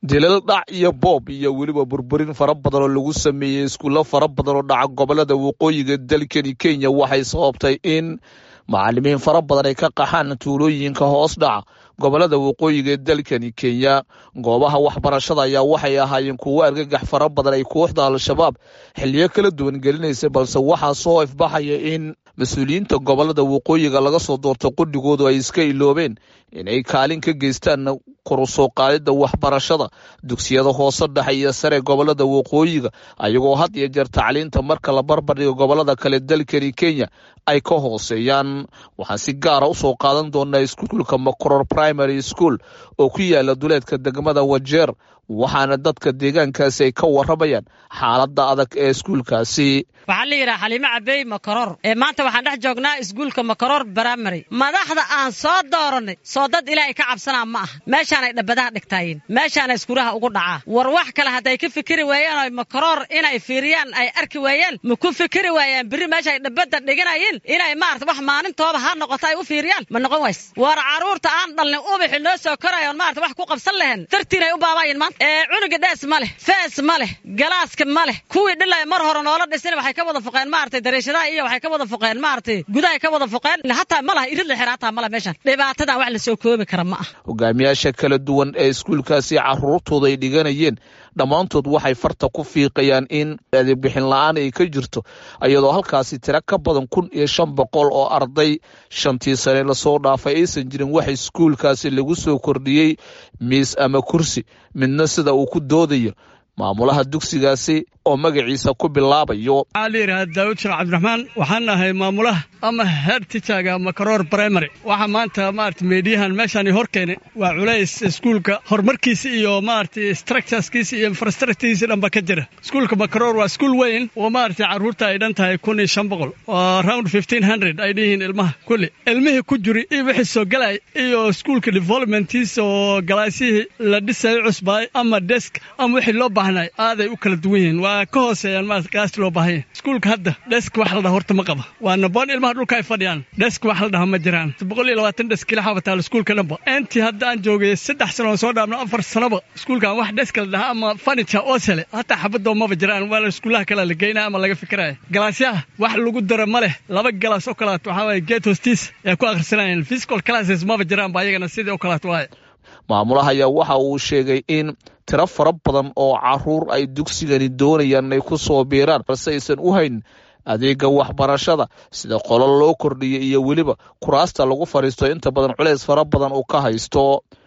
dilal dhac iyo boob iyo weliba burburin fara badan oo lagu sameeyey iskuulo fara badan oo dhaca gobolada waqooyiga dalkani Kenya waxay sababtay in macallimiin fara badan ay ka qaxaan tuulooyinka hoos dhaca gobolada waqooyiga dalkani Kenya. Goobaha waxbarashada ayaa waxay ahaayeen kuwo argagax fara badan ay kooxda Al-Shabaab xilliyo kala duwan gelinaysa, balse waxaa soo ifbaxaya in mas'uuliyiinta gobolada waqooyiga laga soo doorto qudhigoodu ay iska iloobeen inay kaalin ka geystaan kor u soo qaadida waxbarashada dugsiyada hoose dhexe iyo sare gobolada waqooyiga, ayagoo had iyo jeer tacliinta marka la barbar dhigo gobolada kale dalkani Kenya ay ka hooseeyaan. Waxaan si gaar ah u soo qaadan doonaa iskuulka Makoror Primary School oo ku yaala duleedka degmada Wajeer, waxaana dadka deegaankaasi ay ka waramayaan xaaladda adag ee iskuulkaasi. waxaa la yidhaha Xaliime Cabey Makoror maanta waxaan dhex joognaa iskuulka Makoror Primary. madaxda aan soo dooranay soo dad ilaahay ka cabsanaa ma aha, meeshaan ay dhabadaha dhigtaayeen, meeshaan ay iskuulaha ugu dhacaa. war wax kale hadday ka fikiri waayaan oo Makoror inay fiiriyaan ay arki waayaan, ma ku fikiri waayaan biri meesha ay dhabada dhiganayeen inay maarta wax maalintooda ha noqoto ay u fiiriyaan, ma noqon ways. war caruurta aan dhalin ubaxi loo soo korayo maarta wax ku qabsan lahayn dartiinay u baabayeen maanta. cunuga dhees ma leh, fees ma leh, galaaska ma leh, kuwii dhilay mar hore noola dhisin waxay ka wada foqeen maartay dareeshadaha iyo waxay ka wada foqeen maartay gudaha ka wada foqeen, hatta ma laha irid la xiraata ma laha meeshan. dhibaatada wax la soo koobi kara ma aha. hogaamiyaasha kala duwan ee iskuulkaasi caruurtooda ay dhiganayeen dhammaantood waxay farta ku fiiqayaan in adeeg bixin la'aan ay ka jirto, iyadoo halkaasi tiro ka badan 1500 oo arday shantii sane la soo dhaafay aysan jirin wax iskuulkaasi lagu soo kordhiyey miis ama kursi midna sida uu ku doodayo maamulaha dugsigaasi oo magaciisa ku bilaabayo. Aliira Daawud Sheekh Cabdiraxmaan waxaan ahay maamulaha ama head teacher Makoror Primary. waxa maanta maartay meediyahan meeshan hor keenay waa culays iskuulka horumarkiisa iyo maartay structureskiisa iyo infrastructurekiisa dhanba ka jira. iskuulka Makoror waa iskuul weyn oo maartay caruurta ay dhan tahay 1500 oo around 1500 ay dhihiin ilmaha kulli ilmihii ku jiri iyo wixii soo galay iyo iskuulka developmentiisa oo galaasihii la dhisay cusbay ama desk ama wixii loo baahnay aaday u kala duwan yihiin, waa ka hooseeyaan maartay qaas loo baahan. iskuulka hadda desk wax la dhaho horta ma qaba, waa naboon ilmaha dhulka ay fadhiyaan, desk wax la dhaho ma jiraan. 120 desk kala xabataa iskuulka dhanba. intii hadda aan joogay 3 sano soo dhaafno 4 sano iskuulkan wax desk la dhaho ama furniture oo sale hatta xabado ma jiraan, waa iskuulaha kala la geynaa ama laga fikirayo. galaasyaha wax lagu daro ma leh, 2 galaas oo kala waxa way gate hostis ee ku akhrisanayaan, physical classes ma jiraan ba ayagana sidii oo kala waay. maamulaha ayaa waxa uu sheegay in tiro fara badan oo caruur ay dugsigani doonayaan inay ku soo biiraan balse aysan u hayn adeega waxbarashada sida qolal loo kordhiyo iyo weliba kuraasta lagu fariisto inta badan culays fara badan uu ka haysto.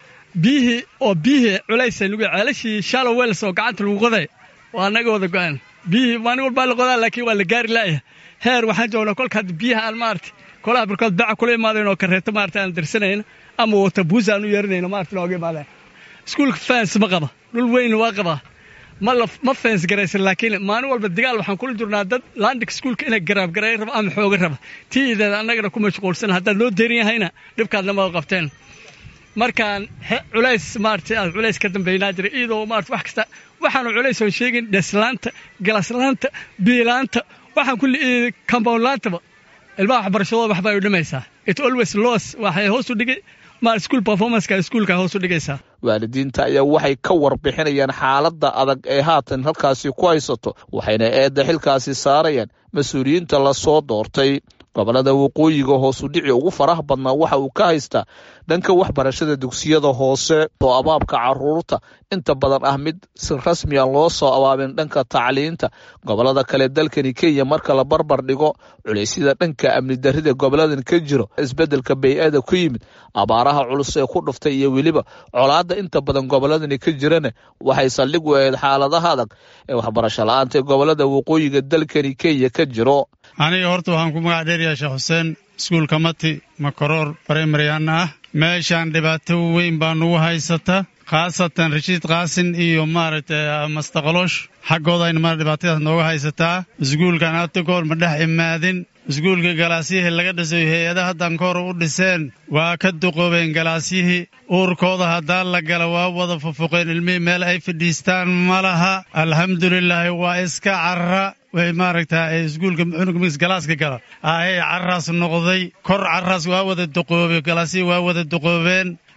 bihi culays lagu ceelashii shallow wells oo gacanta lagu qoday waa naga wada go'an. bihi waan walba la qodaa laakiin waa la gaari laaya heer waxaan joognaa kolka biyaha aan maartay kolaha barkood bac kula imaadeen oo kareeto maartay aan dirsanayna ama wata buusaan u yeerinayna maartay looga imaadeen. iskuulka fence ma qaba, dhul weyn waa qaba, ma fence garaysan, laakiin maalin walba dagaal waxaan kula jirnaa dad landing iskuulka inay garaab garay raba ama xooga raba tiideeda annagana ku mashquulsan. haddaad loo deerin yahayna dhibkaadna ma qabteen. markaan culays maartay culays ka dambeynaa jiray iyadoo maartay wax kasta waxaanu culays oo sheegin deslaanta, galaslaanta, biilaanta, waxaan kulli compound laantaba ilmaha waxbarashadooda waxba ay u dhimaysaa. it always loss waxay hoos u dhigay school performance-ka iskuulka hoos u dhigaysaa. waalidiinta ayaa waxay ka warbixinayaan xaaladda adag ee haatan halkaasi ku haysato, waxayna eedda xilkaasi saarayaan mas'uuliyiinta la soo doortay. gobolada waqooyiga hoos u dhici ugu faraha badnaa waxa uu ka haystaa dhanka waxbarashada dugsiyada hoose oo abaabka caruurta inta badan ah mid si rasmi ah loo soo abaabin dhanka tacliinta. gobolada kale dalkani Kenya marka la barbar dhigo culeysyada dhanka amni darrida goboladan ka jiro, isbedelka bay'ada ku yimid, abaaraha culus ee ku dhuftay iyo weliba colaadda inta badan goboladani ka jirana waxay saldhig u ahayd xaaladaha adag ee waxbarasho la'aanta ee gobolada waqooyiga dalkani Kenya ka jiro. aniga horta waxaan ku magac dheerayaa Sheekh Xuseen, iskuulka Mati Makoror Primary ah. meeshaan dhibaato weyn baa nagu haysata, khaasatan Rashiid Qaasin iyo maaragtay Mastaqalosh xaggooda in mar dhibaatadaas nooga haysataa. iskuulkan hadda goor ma dhex imaadin. iskuulka galaasiyihii laga dhisay hay'adaha haddan ka hor u dhiseen waa ka duqoobeen galaasiyihii, uurkooda haddaan la gala waa wada fufuqeen, ilmihii meel ay fadhiistaan ma laha. alxamdulilaahi waa iska carra way maaragtay iskuulka cunuga mix galaaska gala carraas noqday, kor carraas waa wada duqoobay, galaasiyii waa wada duqoobeen.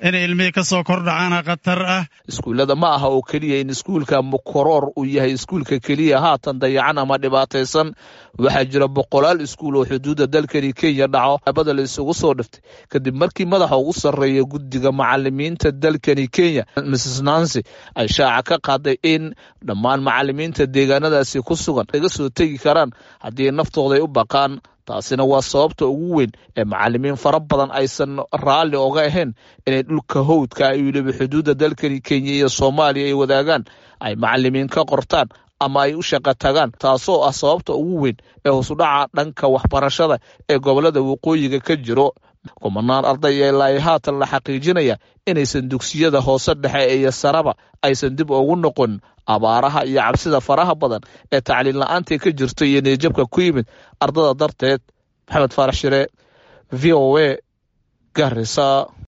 inay ilmihii ka soo kordhacaana khatar ah. iskuullada ma aha oo keliya in iskuulka Mokoroor uu yahay iskuulka keliya haatan dayacan ama dhibaataysan. waxaa jira boqolaal iskuul oo xuduudda dalkani Kenya dhaco abada la isugu soo dhiftay kadib markii madaxa ugu sarreeya guddiga macallimiinta dalkani Kenya Mrs Nancy ay shaaca ka qaaday in dhammaan macallimiinta deegaanadaasi ku sugan laga soo tegi karaan haddii naftooda ay u baqaan. taasina waa sababta ugu weyn ee macallimiin fara badan aysan raalli oga ahayn inay dhulka hawdka ay weliba xuduudda dalkani Kenya iyo Soomaaliya ay wadaagaan ay macallimiin ka qortaan ama ay u shaqo tagaan, taasoo ah sababta ugu weyn ee hoos u dhaca dhanka waxbarashada ee gobolada waqooyiga ka jiro. kumanaan arday ilaa haatan la xaqiijinaya inaysan dugsiyada hoose dhexe iyo saraba aysan dib ugu noqon abaaraha iyo cabsida faraha badan ee tacliin la'aanta ka jirto iyo niyadjabka ku yimid ardada darteed. Maxamed Faarax Shire, VOA, Garissa.